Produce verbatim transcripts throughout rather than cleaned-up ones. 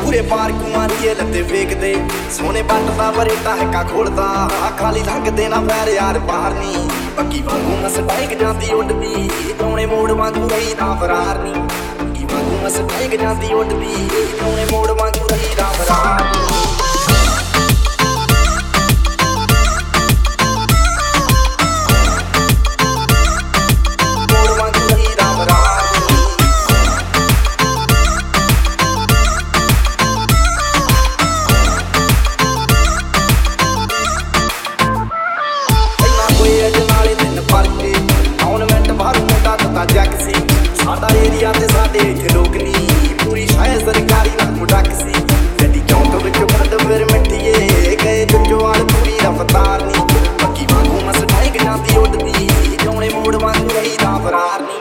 पूरे पार्क मारिए लत्ते फेंकदे सोने बटदा बरेटा हैका खोलदा खाली लंघदे ना पैर यार बाहर नी पक्की वांगू मसटाइक जाती उड़दी तौने मोड़ वांगू रही ना फरार नी पक्की वांगू मसटाइक जाती उड़दी तौने मोड़ वांगू रही ना फरार नी साडा एरिया ते साडे इत्थे लोक नी पूरी शायद सरकारी ना मुडक सी गड्डी चौंक विच बंद फिर मिट्टिए गए जुजवाल पूरी रफ्तार नी पक्की वांगू मसटाइक जाती उड़दी जौने मोड़ वांगू रही ना फरार नी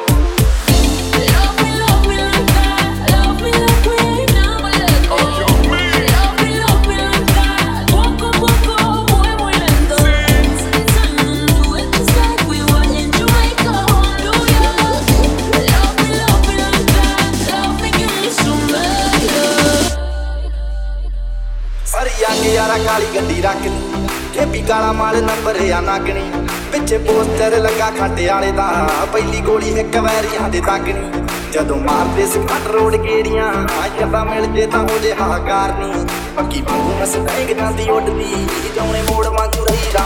यारा काली गड्डी रखनी ठेपी काला माल नंबर या नागनी पिछे पोस्टर लगा खाटे वाले दा पहली गोली एक वैरियां दे दागनी जदों मारदे स्कट रोड गेड़ियां जदा मिल जे तां हो जे हाकार नी पक्की वांगू मसटाइक जाती उड़दी जौने मोड़ वांगू रही